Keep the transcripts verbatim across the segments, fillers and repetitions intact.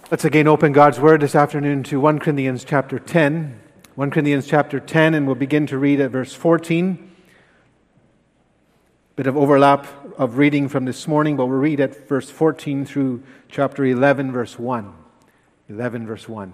Let's again open God's Word this afternoon to First Corinthians chapter ten. First Corinthians chapter ten, and we'll begin to read at verse fourteen. Bit of overlap of reading from this morning, but we'll read at verse fourteen through chapter eleven, verse one. eleven, verse one.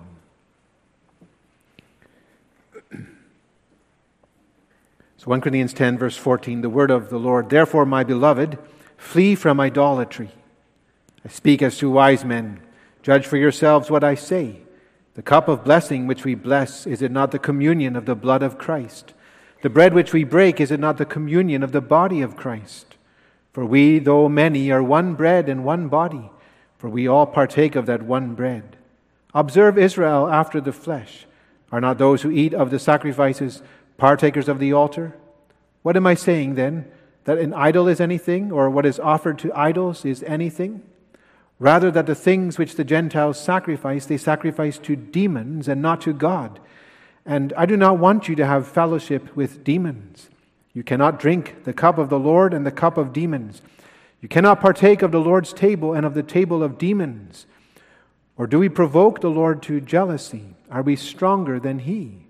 So First Corinthians ten, verse fourteen, the word of the Lord. Therefore, my beloved, flee from idolatry. I speak as to wise men. Judge for yourselves what I say. The cup of blessing which we bless, is it not the communion of the blood of Christ? The bread which we break, is it not the communion of the body of Christ? For we, though many, are one bread and one body, for we all partake of that one bread. Observe Israel after the flesh. Are not those who eat of the sacrifices partakers of the altar? What am I saying then? That an idol is anything, or what is offered to idols is anything? Rather, that the things which the Gentiles sacrifice, they sacrifice to demons and not to God. And I do not want you to have fellowship with demons. You cannot drink the cup of the Lord and the cup of demons. You cannot partake of the Lord's table and of the table of demons. Or do we provoke the Lord to jealousy? Are we stronger than He?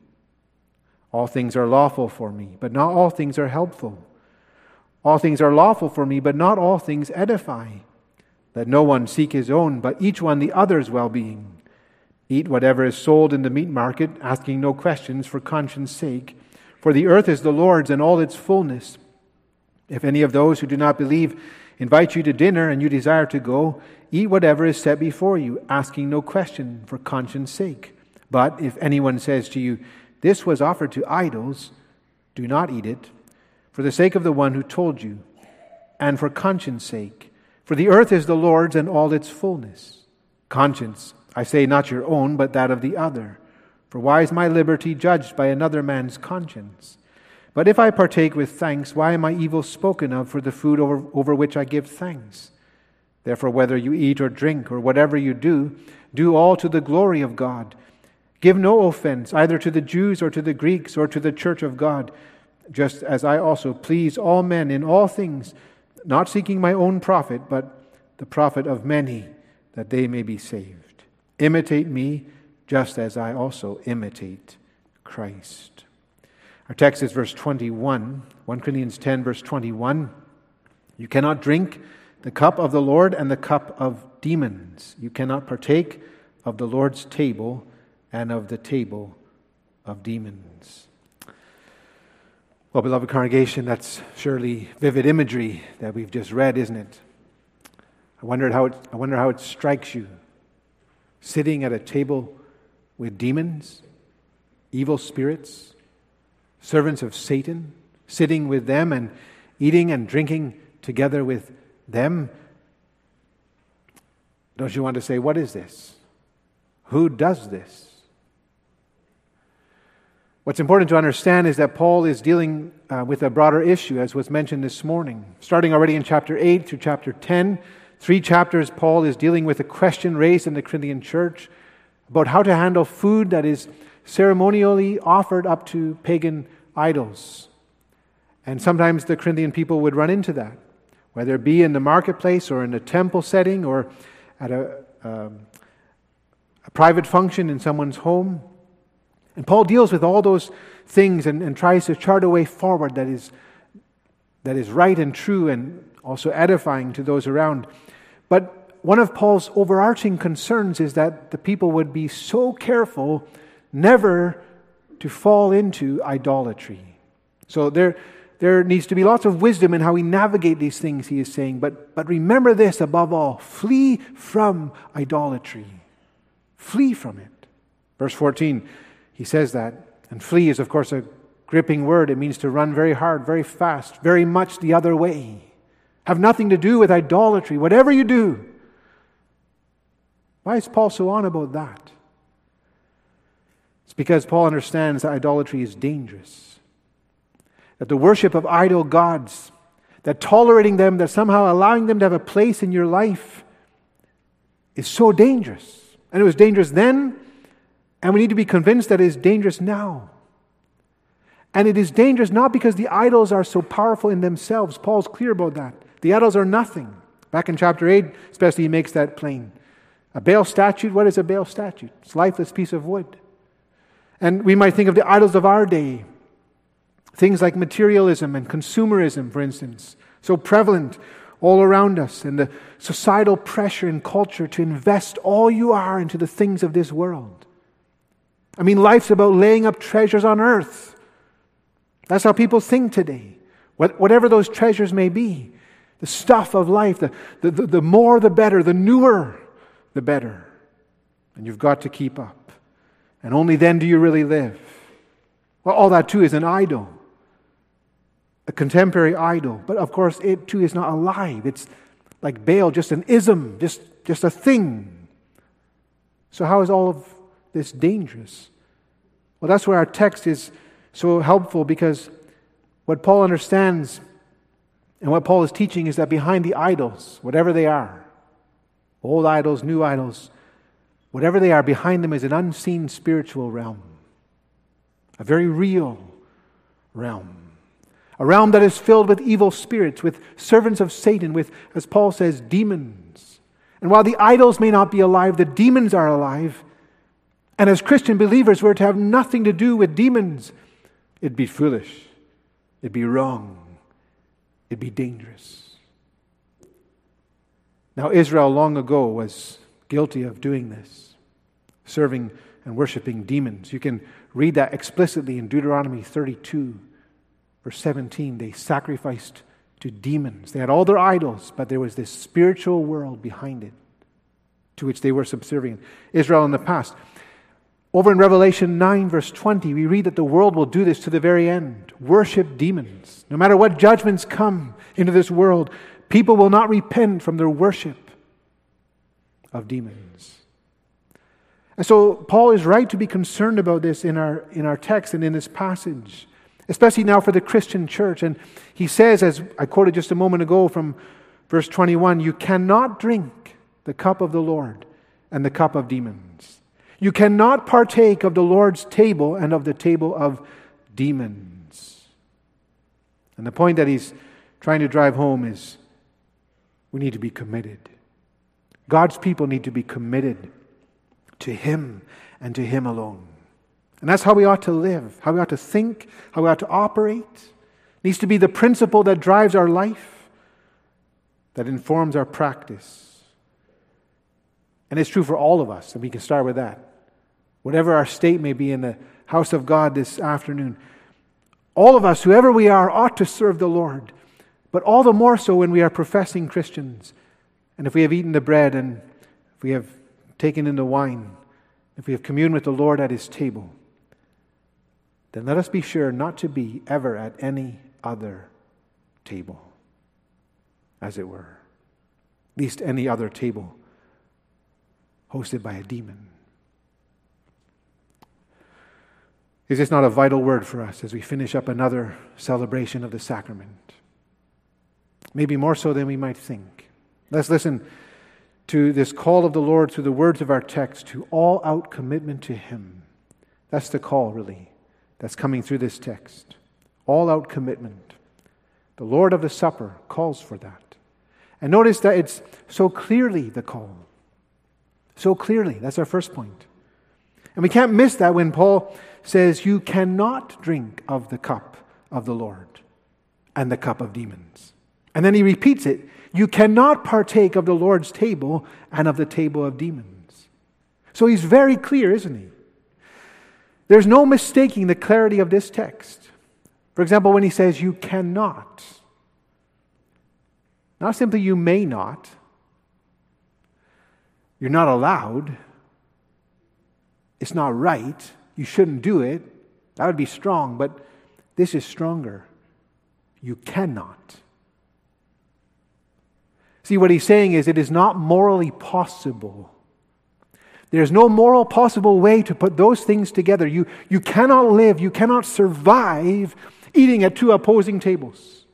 All things are lawful for me, but not all things are helpful. All things are lawful for me, but not all things edify. Let no one seek his own, but each one the other's well-being. Eat whatever is sold in the meat market, asking no questions for conscience sake. For the earth is the Lord's and all its fullness. If any of those who do not believe invite you to dinner and you desire to go, eat whatever is set before you, asking no question for conscience sake. But if anyone says to you, this was offered to idols, do not eat it, for the sake of the one who told you, and for conscience sake. For the earth is the Lord's and all its fullness. Conscience, I say not your own, but that of the other. For why is my liberty judged by another man's conscience? But if I partake with thanks, why am I evil spoken of for the food over, over which I give thanks? Therefore, whether you eat or drink or whatever you do, do all to the glory of God. Give no offense either to the Jews or to the Greeks or to the church of God, just as I also please all men in all things, not seeking my own profit, but the profit of many, that they may be saved. Imitate me, just as I also imitate Christ. Our text is verse twenty-one, First Corinthians ten, verse twenty-one. You cannot drink the cup of the Lord and the cup of demons. You cannot partake of the Lord's table and of the table of demons. Well, beloved congregation, that's surely vivid imagery that we've just read, isn't it? I wondered how it, I wonder how it strikes you. Sitting at a table with demons, evil spirits, servants of Satan, sitting with them and eating and drinking together with them. Don't you want to say, what is this? Who does this? What's important to understand is that Paul is dealing uh, with a broader issue, as was mentioned this morning. Starting already in chapter eight through chapter ten, three chapters, Paul is dealing with a question raised in the Corinthian church about how to handle food that is ceremonially offered up to pagan idols. And sometimes the Corinthian people would run into that, whether it be in the marketplace or in a temple setting or at a, um, a private function in someone's home. And Paul deals with all those things and, and tries to chart a way forward that is, that is right and true and also edifying to those around. But one of Paul's overarching concerns is that the people would be so careful never to fall into idolatry. So there, there needs to be lots of wisdom in how we navigate these things, he is saying. But, but remember this above all, flee from idolatry. Flee from it. Verse fourteen, he says that. And flee is, of course, a gripping word. It means to run very hard, very fast, very much the other way. Have nothing to do with idolatry, whatever you do. Why is Paul so on about that? It's because Paul understands that idolatry is dangerous. That the worship of idol gods, that tolerating them, that somehow allowing them to have a place in your life is so dangerous. And it was dangerous then, and we need to be convinced that it is dangerous now. And it is dangerous not because the idols are so powerful in themselves. Paul's clear about that. The idols are nothing. Back in chapter eight, especially, he makes that plain. A Baal statue, what is a Baal statue? It's a lifeless piece of wood. And we might think of the idols of our day. Things like materialism and consumerism, for instance, so prevalent all around us, and the societal pressure and culture to invest all you are into the things of this world. I mean, life's about laying up treasures on earth. That's how people think today. What, whatever those treasures may be, the stuff of life, the, the, the, the more the better, the newer the better. And you've got to keep up. And only then do you really live. Well, all that too is an idol. A contemporary idol. But of course, it too is not alive. It's like Baal, just an ism, just, just a thing. So how is all of this dangerous? Well, that's where our text is so helpful, because what Paul understands and what Paul is teaching is that behind the idols, whatever they are, old idols, new idols, whatever they are, behind them is an unseen spiritual realm. A very real realm. A realm that is filled with evil spirits, with servants of Satan, with, as Paul says, demons. And while the idols may not be alive, the demons are alive. And as Christian believers, we're to have nothing to do with demons. It'd be foolish. It'd be wrong. It'd be dangerous. Now, Israel long ago was guilty of doing this, serving and worshiping demons. You can read that explicitly in Deuteronomy thirty-two, verse seventeen. They sacrificed to demons. They had all their idols, but there was this spiritual world behind it to which they were subservient. Israel in the past. Over in Revelation nine, verse twenty, we read that the world will do this to the very end. Worship demons. No matter what judgments come into this world, people will not repent from their worship of demons. And so Paul is right to be concerned about this in our, in our text and in this passage, especially now for the Christian church. And he says, as I quoted just a moment ago from verse twenty-one, you cannot drink the cup of the Lord and the cup of demons. You cannot partake of the Lord's table and of the table of demons. And the point that he's trying to drive home is we need to be committed. God's people need to be committed to Him and to Him alone. And that's how we ought to live, how we ought to think, how we ought to operate. It needs to be the principle that drives our life, that informs our practice. And it's true for all of us, and we can start with that. Whatever our state may be in the house of God this afternoon, all of us, whoever we are, ought to serve the Lord. But all the more so when we are professing Christians. And if we have eaten the bread and if we have taken in the wine, if we have communed with the Lord at His table, then let us be sure not to be ever at any other table, as it were. At least any other table hosted by a demon. Is this not a vital word for us as we finish up another celebration of the sacrament? Maybe more so than we might think. Let's listen to this call of the Lord through the words of our text to all-out commitment to Him. That's the call, really, that's coming through this text. All-out commitment. The Lord of the Supper calls for that. And notice that it's so clearly the call. So clearly. That's our first point. And we can't miss that when Paul says, you cannot drink of the cup of the Lord and the cup of demons. And then he repeats it. You cannot partake of the Lord's table and of the table of demons. So he's very clear, isn't he? There's no mistaking the clarity of this text. For example, when he says you cannot, not simply you may not, you're not allowed, it's not right, you shouldn't do it, that would be strong, but this is stronger. You cannot. See, what he's saying is it is not morally possible. There's no moral possible way to put those things together. You, you cannot live, you cannot survive eating at two opposing tables.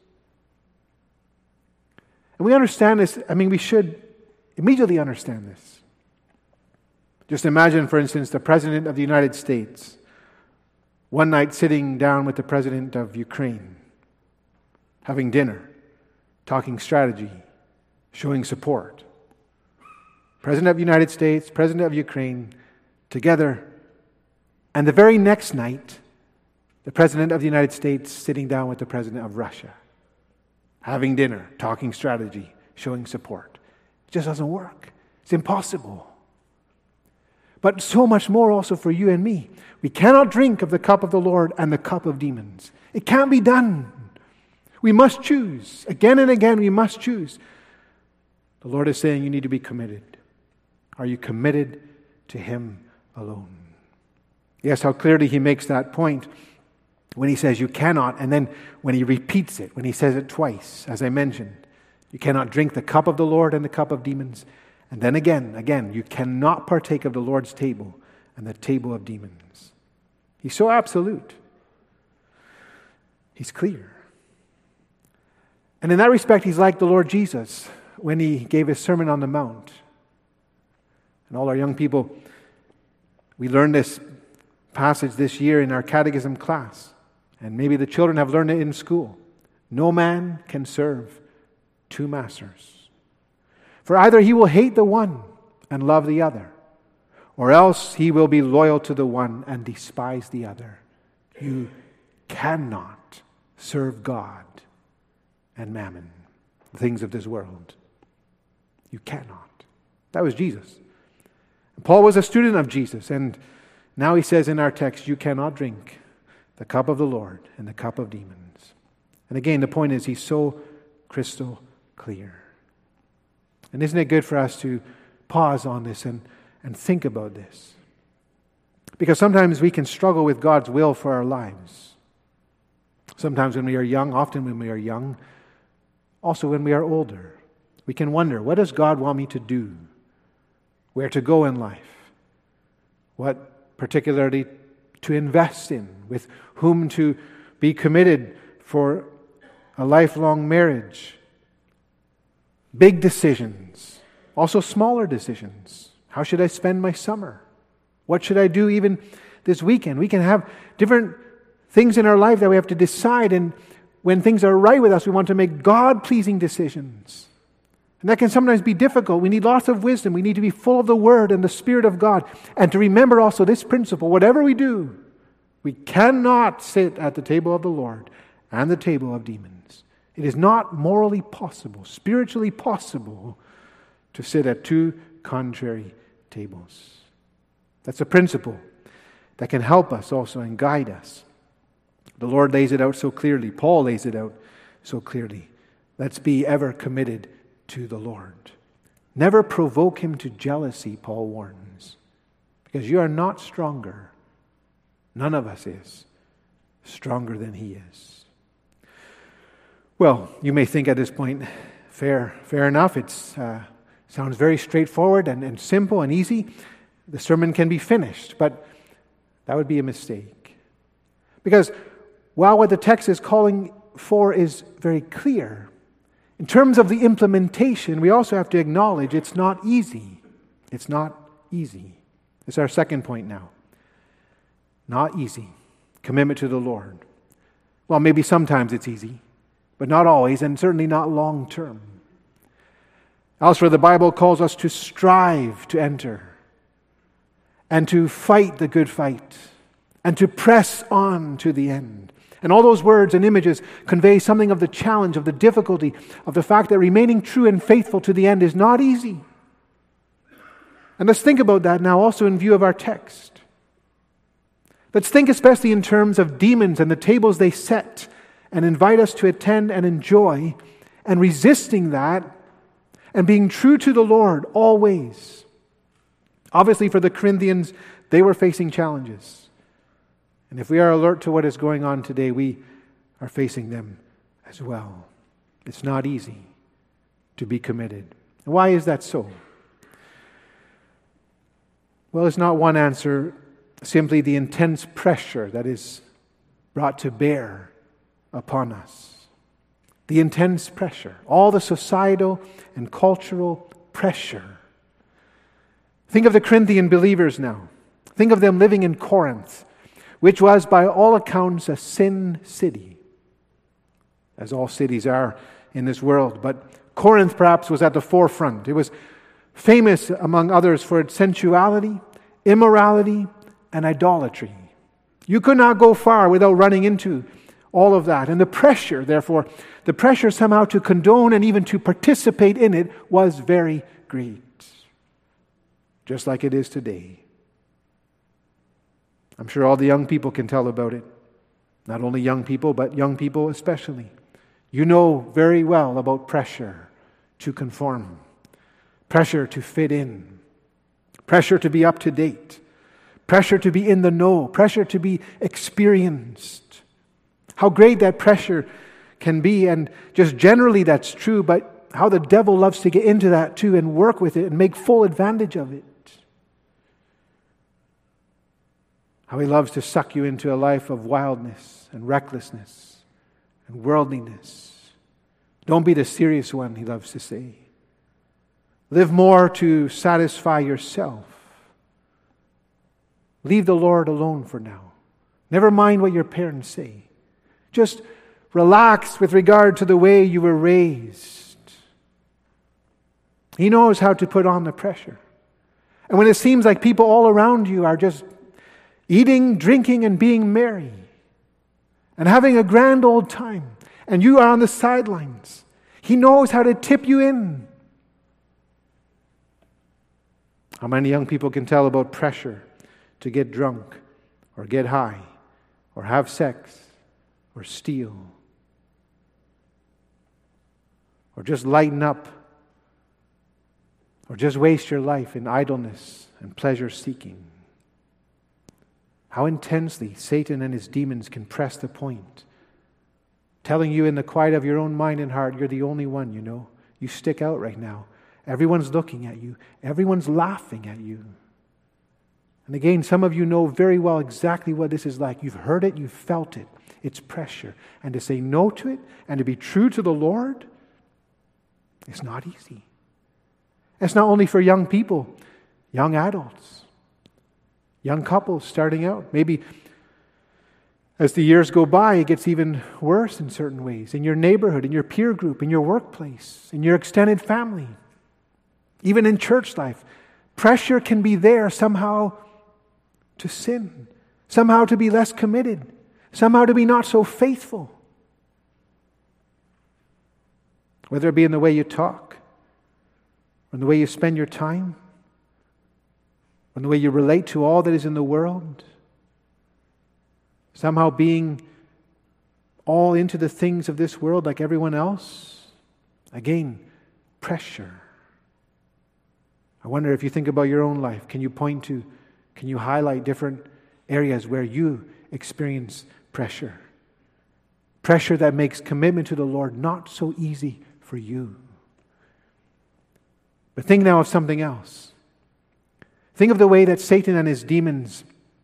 And we understand this, I mean, we should immediately understand this. Just imagine, for instance, the President of the United States one night sitting down with the President of Ukraine, having dinner, talking strategy, showing support. President of the United States, President of Ukraine, together. And the very next night, the President of the United States sitting down with the President of Russia, having dinner, talking strategy, showing support. It just doesn't work. It's impossible. But so much more also for you and me. We cannot drink of the cup of the Lord and the cup of demons. It can't be done. We must choose. Again and again, we must choose. The Lord is saying you need to be committed. Are you committed to Him alone? Yes, how clearly He makes that point when He says you cannot, and then when He repeats it, when He says it twice, as I mentioned. You cannot drink the cup of the Lord and the cup of demons. And then again, again, you cannot partake of the Lord's table and the table of demons. He's so absolute. He's clear. And in that respect, He's like the Lord Jesus when He gave His Sermon on the Mount. And all our young people, we learned this passage this year in our catechism class. And maybe the children have learned it in school. No man can serve two masters. For either he will hate the one and love the other, or else he will be loyal to the one and despise the other. You cannot serve God and mammon, the things of this world. You cannot. That was Jesus. Paul was a student of Jesus, and now he says in our text, you cannot drink the cup of the Lord and the cup of demons. And again, the point is, he's so crystal clear. And isn't it good for us to pause on this and, and think about this? Because sometimes we can struggle with God's will for our lives. Sometimes when we are young, often when we are young, also when we are older, we can wonder, what does God want me to do? Where to go in life? What particularly to invest in? With whom to be committed for a lifelong marriage? Big decisions, also smaller decisions. How should I spend my summer? What should I do even this weekend? We can have different things in our life that we have to decide, and when things are right with us, we want to make God-pleasing decisions. And that can sometimes be difficult. We need lots of wisdom. We need to be full of the Word and the Spirit of God. And to remember also this principle, whatever we do, we cannot sit at the table of the Lord and the table of demons. It is not morally possible, spiritually possible, to sit at two contrary tables. That's a principle that can help us also and guide us. The Lord lays it out so clearly. Paul lays it out so clearly. Let's be ever committed to the Lord. Never provoke Him to jealousy, Paul warns, because you are not stronger. None of us is stronger than He is. Well, you may think at this point, fair, fair enough. It uh, sounds very straightforward and, and simple and easy. The sermon can be finished, but that would be a mistake. Because while what the text is calling for is very clear, in terms of the implementation, we also have to acknowledge it's not easy. It's not easy. It's our second point now. Not easy. Commitment to the Lord. Well, maybe sometimes it's easy, but not always, and certainly not long term. Elsewhere, the Bible calls us to strive to enter, and to fight the good fight, and to press on to the end. And all those words and images convey something of the challenge, of the difficulty, of the fact that remaining true and faithful to the end is not easy. And let's think about that now also in view of our text. Let's think especially in terms of demons and the tables they set and invite us to attend and enjoy, and resisting that and being true to the Lord always. Obviously for the Corinthians, they were facing challenges. And if we are alert to what is going on today, we are facing them as well. It's not easy to be committed. And why is that so? Well, it's not one answer, simply the intense pressure that is brought to bear upon us. The intense pressure, all the societal and cultural pressure. Think of the Corinthian believers now. Think of them living in Corinth, which was by all accounts a sin city, as all cities are in this world. But Corinth perhaps was at the forefront. It was famous among others for its sensuality, immorality, and idolatry. You could not go far without running into all of that. And the pressure, therefore, the pressure somehow to condone and even to participate in it was very great. Just like it is today. I'm sure all the young people can tell about it. Not only young people, but young people especially. You know very well about pressure to conform, pressure to fit in, pressure to be up to date, pressure to be in the know, pressure to be experienced. How great that pressure can be, and just generally that's true, but how the devil loves to get into that too and work with it and make full advantage of it. How he loves to suck you into a life of wildness and recklessness and worldliness. Don't be the serious one, he loves to say. Live more to satisfy yourself. Leave the Lord alone for now. Never mind what your parents say. Just relax with regard to the way you were raised. He knows how to put on the pressure. And when it seems like people all around you are just eating, drinking, and being merry, and having a grand old time, and you are on the sidelines, He knows how to tip you in. How many young people can tell about pressure to get drunk, or get high, or have sex, or steal, or just lighten up, or just waste your life in idleness and pleasure-seeking? How intensely Satan and his demons can press the point, telling you in the quiet of your own mind and heart, you're the only one, you know. You stick out right now. Everyone's looking at you. Everyone's laughing at you. And again, some of you know very well exactly what this is like. You've heard it, you've felt it. It's pressure. And to say no to it and to be true to the Lord, it's not easy. It's not only for young people, young adults, young couples starting out. Maybe as the years go by, it gets even worse in certain ways. In your neighborhood, in your peer group, in your workplace, in your extended family, even in church life. Pressure can be there somehow to sin, somehow to be less committed, somehow to be not so faithful. Whether it be in the way you talk, or in the way you spend your time, or in the way you relate to all that is in the world. Somehow being all into the things of this world like everyone else. Again, pressure. I wonder if you think about your own life, can you point to, can you highlight different areas where you experience pressure? Pressure that makes commitment to the Lord not so easy for you. But think now of something else. Think of the way that Satan and his demons,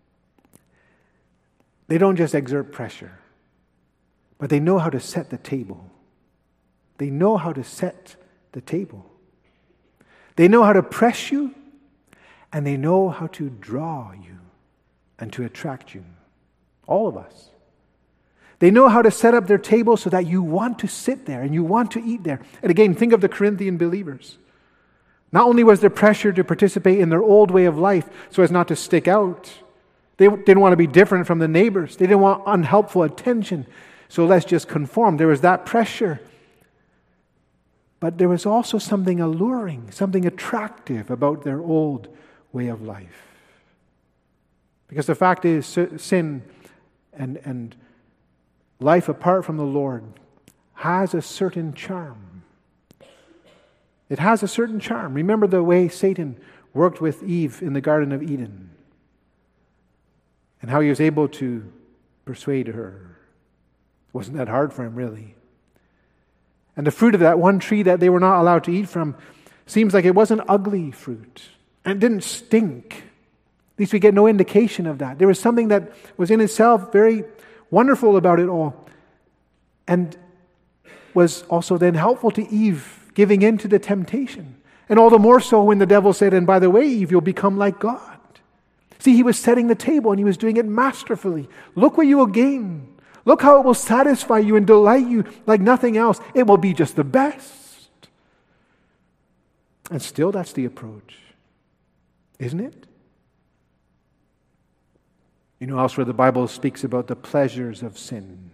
they don't just exert pressure, but they know how to set the table. They know how to set the table. They know how to press you, and they know how to draw you and to attract you. All of us. They know how to set up their table so that you want to sit there and you want to eat there. And again, think of the Corinthian believers. Not only was there pressure to participate in their old way of life so as not to stick out. They didn't want to be different from the neighbors. They didn't want unhelpful attention. So let's just conform. There was that pressure. But there was also something alluring, something attractive about their old way of life. Because the fact is, sin and, and life apart from the Lord has a certain charm. It has a certain charm. Remember the way Satan worked with Eve in the Garden of Eden and how he was able to persuade her. It wasn't that hard for him, really. And the fruit of that one tree that they were not allowed to eat from seems like it wasn't ugly fruit. And it didn't stink. At least we get no indication of that. There was something that was in itself very wonderful about it all. And was also then helpful to Eve, giving in to the temptation. And all the more so when the devil said, and by the way, Eve, you'll become like God. See, he was setting the table and he was doing it masterfully. Look what you will gain. Look how it will satisfy you and delight you like nothing else. It will be just the best. And still that's the approach, isn't it? You know, elsewhere the Bible speaks about the pleasures of sin.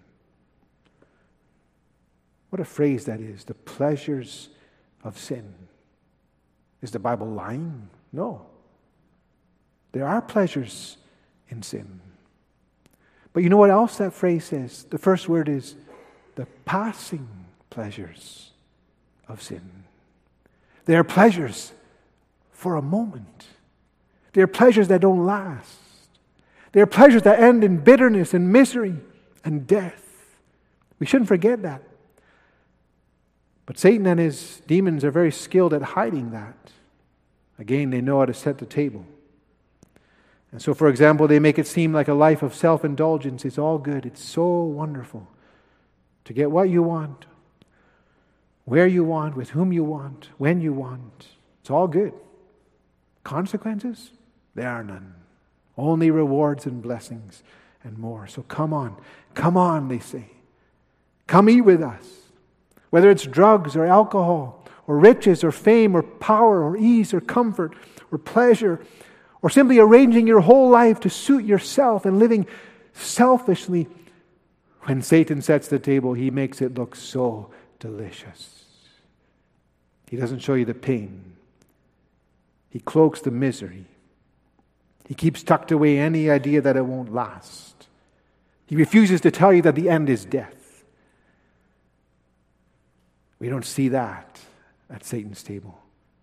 What a phrase that is, the pleasures of sin. Is the Bible lying? No. There are pleasures in sin. But you know what else that phrase says? The first word is the passing pleasures of sin. They are pleasures for a moment. They are pleasures that don't last. They are pleasures that end in bitterness and misery and death. We shouldn't forget that. But Satan and his demons are very skilled at hiding that. Again, they know how to set the table. And so, for example, they make it seem like a life of self-indulgence is all good. It's so wonderful to get what you want, where you want, with whom you want, when you want. It's all good. Consequences? There are none. Only rewards and blessings and more. So come on. Come on, they say. Come eat with us. Whether it's drugs or alcohol or riches or fame or power or ease or comfort or pleasure or simply arranging your whole life to suit yourself and living selfishly, when Satan sets the table, he makes it look so delicious. He doesn't show you the pain. He cloaks the misery. He keeps tucked away any idea that it won't last. He refuses to tell you that the end is death. We don't see that at Satan's table.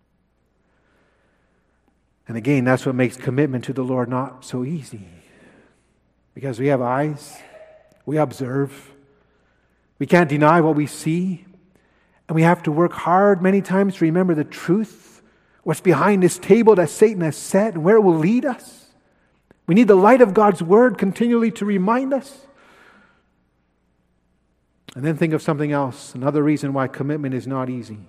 And again, that's what makes commitment to the Lord not so easy. Because we have eyes, we observe, we can't deny what we see, and we have to work hard many times to remember the truth, what's behind this table that Satan has set, and where it will lead us. We need the light of God's Word continually to remind us. And then think of something else, another reason why commitment is not easy.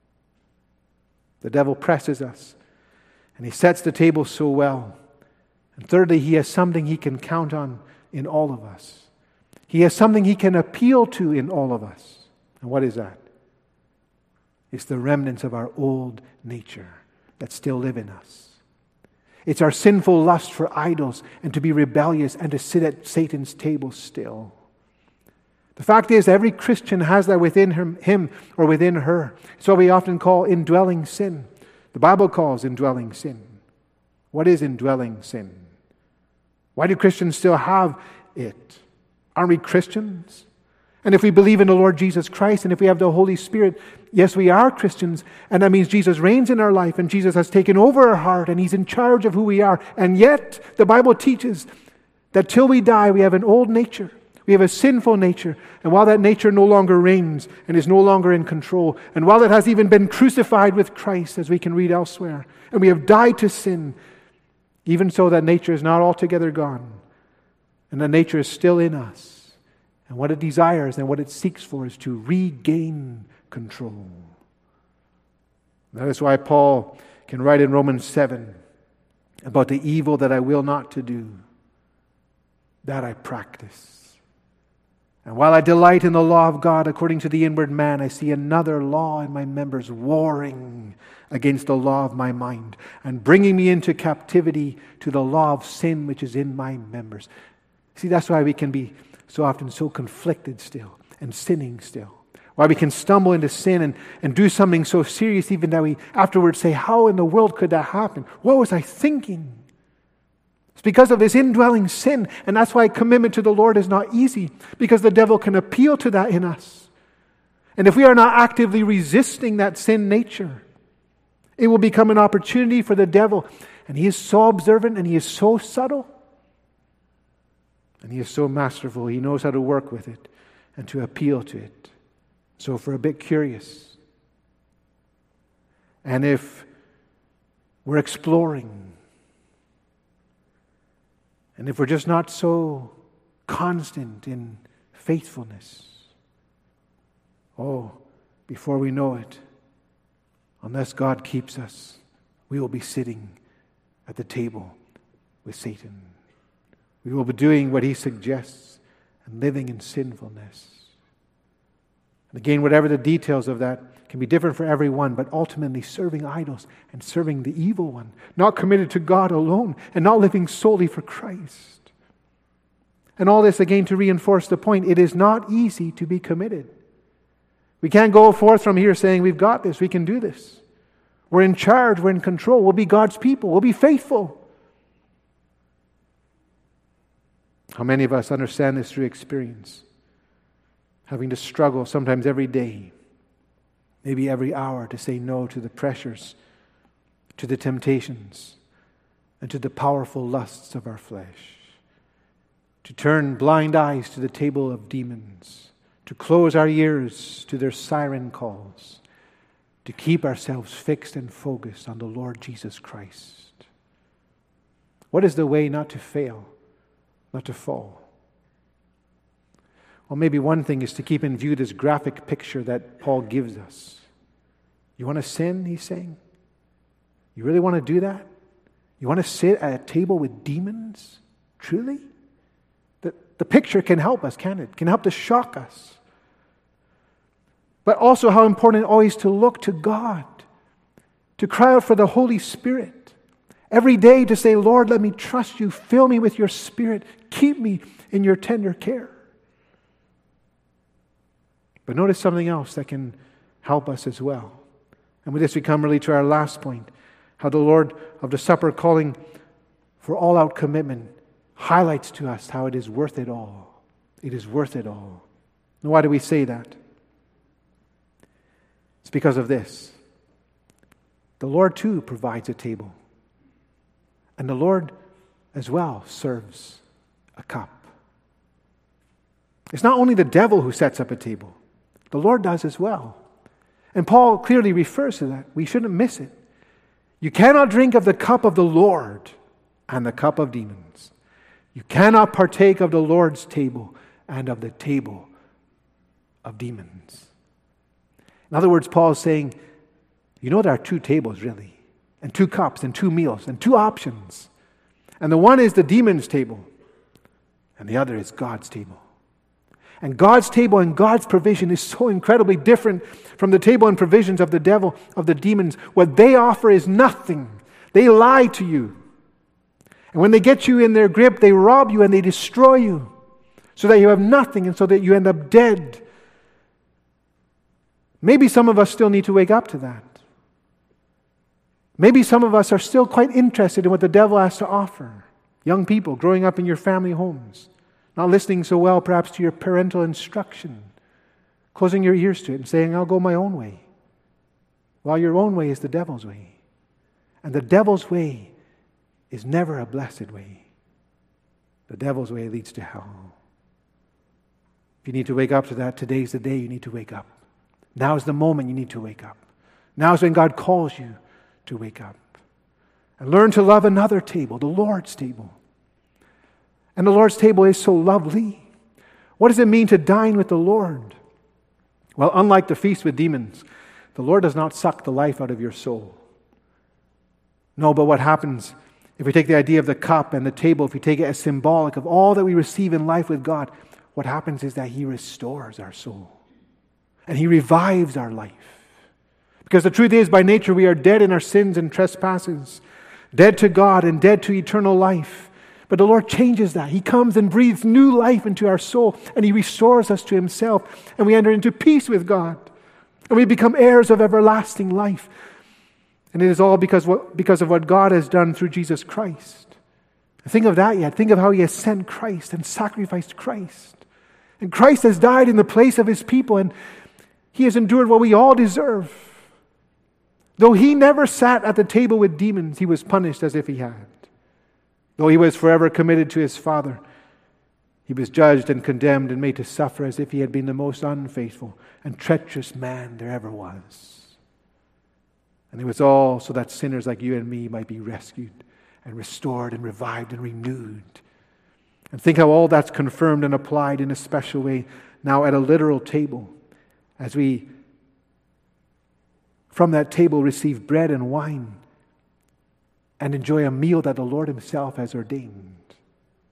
The devil presses us, and he sets the table so well. And thirdly, he has something he can count on in all of us. He has something he can appeal to in all of us. And what is that? It's the remnants of our old nature that still live in us. It's our sinful lust for idols and to be rebellious and to sit at Satan's table still. The fact is, every Christian has that within him, him or within her. It's what we often call indwelling sin. The Bible calls indwelling sin. What is indwelling sin? Why do Christians still have it? Aren't we Christians? And if we believe in the Lord Jesus Christ, and if we have the Holy Spirit, yes, we are Christians. And that means Jesus reigns in our life, and Jesus has taken over our heart, and He's in charge of who we are. And yet, the Bible teaches that till we die, we have an old nature. We have a sinful nature. And while that nature no longer reigns and is no longer in control, and while it has even been crucified with Christ, as we can read elsewhere, and we have died to sin, even so that nature is not altogether gone. And that nature is still in us. And what it desires and what it seeks for is to regain control. That is why Paul can write in Romans seven about the evil that I will not to do, that I practice. And while I delight in the law of God according to the inward man, I see another law in my members warring against the law of my mind and bringing me into captivity to the law of sin which is in my members. See, that's why we can be so often so conflicted still and sinning still. Why we can stumble into sin and, and do something so serious even that we afterwards say, how in the world could that happen? What was I thinking? It's because of this indwelling sin. And that's why commitment to the Lord is not easy. Because the devil can appeal to that in us. And if we are not actively resisting that sin nature, it will become an opportunity for the devil. And he is so observant and he is so subtle. And he is so masterful. He knows how to work with it and to appeal to it. So if we're a bit curious, and if we're exploring, and if we're just not so constant in faithfulness, oh, before we know it, unless God keeps us, we will be sitting at the table with Satan. We will be doing what he suggests and living in sinfulness. And again, whatever the details of that can be different for everyone, but ultimately serving idols and serving the evil one, not committed to God alone and not living solely for Christ. And all this again to reinforce the point, it is not easy to be committed. We can't go forth from here saying we've got this, we can do this. We're in charge, we're in control, we'll be God's people, we'll be faithful. How many of us understand this through experience? Having to struggle sometimes every day, maybe every hour, to say no to the pressures, to the temptations, and to the powerful lusts of our flesh. To turn blind eyes to the table of demons, to close our ears to their siren calls, to keep ourselves fixed and focused on the Lord Jesus Christ. What is the way not to fail, not to fall? Well, maybe one thing is to keep in view this graphic picture that Paul gives us. You want to sin, he's saying? You really want to do that? You want to sit at a table with demons? Truly? The, the picture can help us, can it? Can help to shock us. But also how important always to look to God, to cry out for the Holy Spirit. Every day to say, Lord, let me trust you. Fill me with your Spirit. Keep me in your tender care. But notice something else that can help us as well. And with this we come really to our last point. How the Lord of the Supper calling for all-out commitment highlights to us how it is worth it all. It is worth it all. And why do we say that? It's because of this. The Lord too provides a table. And the Lord as well serves a cup. It's not only the devil who sets up a table. The Lord does as well. And Paul clearly refers to that. We shouldn't miss it. You cannot drink of the cup of the Lord and the cup of demons. You cannot partake of the Lord's table and of the table of demons. In other words, Paul is saying, you know there are two tables really, and two cups, and two meals, and two options. And the one is the demon's table, and the other is God's table. And God's table and God's provision is so incredibly different from the table and provisions of the devil, of the demons. What they offer is nothing. They lie to you. And when they get you in their grip, they rob you and they destroy you so that you have nothing and so that you end up dead. Maybe some of us still need to wake up to that. Maybe some of us are still quite interested in what the devil has to offer. Young people growing up in your family homes, not listening so well perhaps to your parental instruction, closing your ears to it and saying, I'll go my own way. While your own way is the devil's way. And the devil's way is never a blessed way. The devil's way leads to hell. If you need to wake up to that, today's the day you need to wake up. Now is the moment you need to wake up. Now is when God calls you to wake up. And learn to love another table, the Lord's table. And the Lord's table is so lovely. What does it mean to dine with the Lord? Well, unlike the feast with demons, the Lord does not suck the life out of your soul. No, but what happens if we take the idea of the cup and the table, if we take it as symbolic of all that we receive in life with God, what happens is that He restores our soul. And He revives our life. Because the truth is, by nature, we are dead in our sins and trespasses. Dead to God and dead to eternal life. But the Lord changes that. He comes and breathes new life into our soul. And He restores us to Himself. And we enter into peace with God. And we become heirs of everlasting life. And it is all because, because of what God has done through Jesus Christ. Think of that yet. Think of how He has sent Christ and sacrificed Christ. And Christ has died in the place of His people. And He has endured what we all deserve. Though He never sat at the table with demons, He was punished as if He had. Though He was forever committed to His Father, He was judged and condemned and made to suffer as if He had been the most unfaithful and treacherous man there ever was. And it was all so that sinners like you and me might be rescued and restored and revived and renewed. And think how all that's confirmed and applied in a special way now at a literal table as we from that table receive bread and wine and enjoy a meal that the Lord Himself has ordained.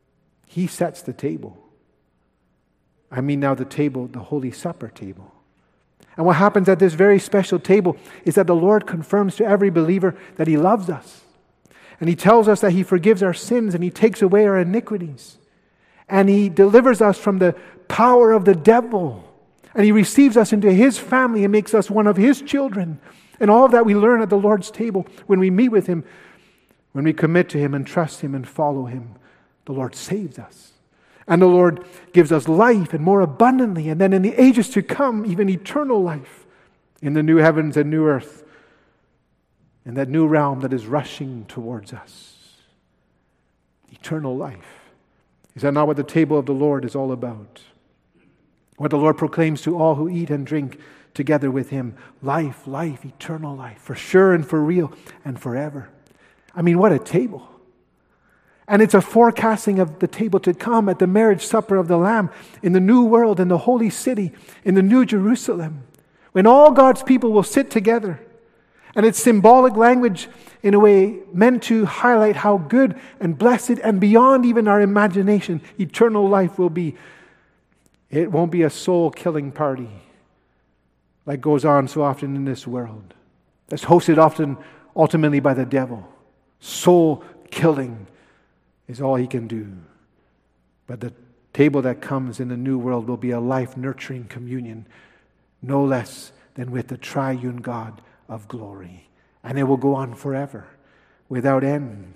He sets the table. I mean now the table, the Holy Supper table. And what happens at this very special table is that the Lord confirms to every believer that He loves us. And He tells us that He forgives our sins and He takes away our iniquities. And He delivers us from the power of the devil. And He receives us into His family and makes us one of His children. And all of that we learn at the Lord's table when we meet with Him, when we commit to Him and trust Him and follow Him. The Lord saves us. And the Lord gives us life and more abundantly. And then in the ages to come, even eternal life in the new heavens and new earth. In that new realm that is rushing towards us. Eternal life. Is that not what the table of the Lord is all about? What the Lord proclaims to all who eat and drink together with Him. Life, life, eternal life. For sure and for real and forever. I mean, what a table. And it's a forecasting of the table to come at the marriage supper of the Lamb in the new world, in the holy city, in the new Jerusalem. When all God's people will sit together. And it's symbolic language in a way meant to highlight how good and blessed and beyond even our imagination eternal life will be. It won't be a soul-killing party like goes on so often in this world. That's hosted often ultimately by the devil. Soul-killing is all he can do. But the table that comes in the new world will be a life-nurturing communion, no less than with the triune God of glory. And it will go on forever, without end.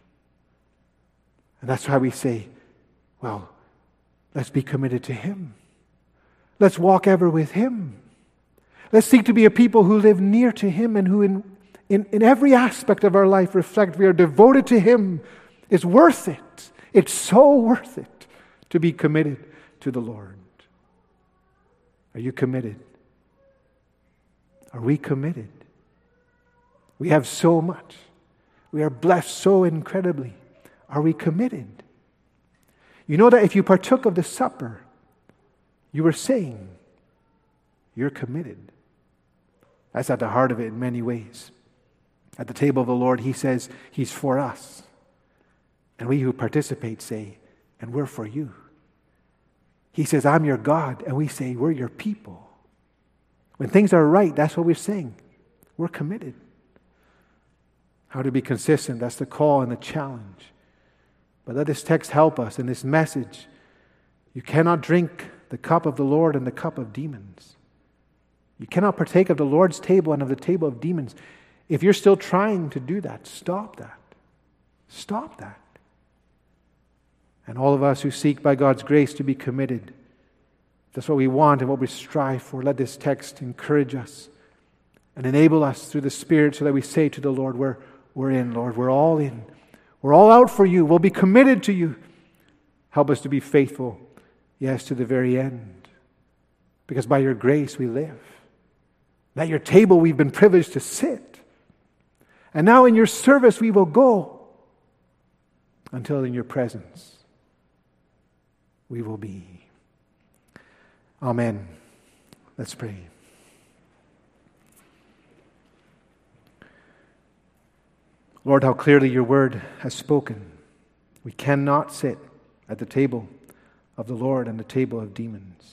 And that's why we say, well, let's be committed to Him. Let's walk ever with Him. Let's seek to be a people who live near to Him and who in, in, in every aspect of our life reflect we are devoted to Him. It's worth it. It's so worth it to be committed to the Lord. Are you committed? Are we committed? We have so much. We are blessed so incredibly. Are we committed? You know that if you partook of the supper, you were saying, you're committed. That's at the heart of it in many ways. At the table of the Lord, He says He's for us. And we who participate say, and we're for you. He says, I'm your God. And we say, we're your people. When things are right, that's what we're saying. We're committed. How to be consistent, that's the call and the challenge. But let this text help us in this message. You cannot drink the cup of the Lord and the cup of demons. You cannot partake of the Lord's table and of the table of demons. If you're still trying to do that, stop that. Stop that. And all of us who seek by God's grace to be committed, that's what we want and what we strive for. Let this text encourage us and enable us through the Spirit so that we say to the Lord, we're, we're in, Lord. We're all in. We're all out for you. We'll be committed to you. Help us to be faithful, yes, to the very end. Because by your grace we live. At your table we've been privileged to sit. And now in your service we will go until in your presence we will be. Amen. Let's pray. Lord, how clearly your word has spoken. We cannot sit at the table of the Lord and the table of demons.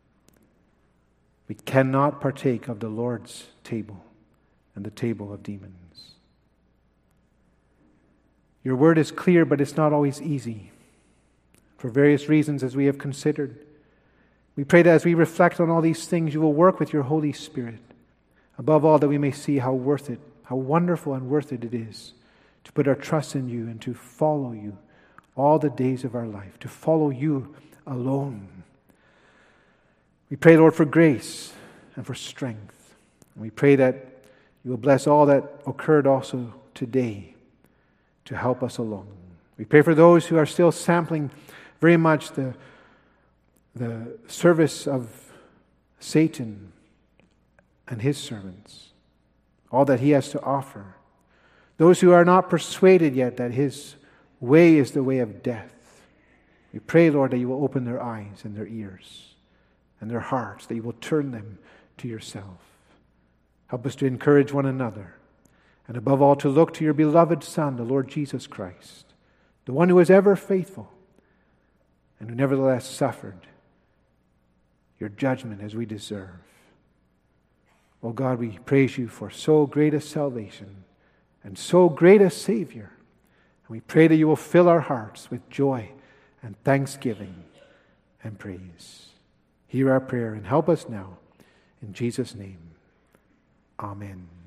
We cannot partake of the Lord's table and the table of demons. Your word is clear, but it's not always easy. For various reasons, as we have considered. We pray that as we reflect on all these things, you will work with your Holy Spirit. Above all, that we may see how worth it, how wonderful and worth it it is to put our trust in you and to follow you all the days of our life, to follow you alone. We pray, Lord, for grace and for strength. And we pray that you will bless all that occurred also today to help us along. We pray for those who are still sampling very much the, the service of Satan and his servants, all that he has to offer. Those who are not persuaded yet that his way is the way of death. We pray, Lord, that you will open their eyes and their ears and their hearts, that you will turn them to yourself. Help us to encourage one another, and above all to look to your beloved Son, the Lord Jesus Christ, the one who is ever faithful and who nevertheless suffered your judgment as we deserve. Oh God, we praise you for so great a salvation and so great a Savior. And we pray that you will fill our hearts with joy and thanksgiving and praise. Hear our prayer and help us now. In Jesus' name, amen.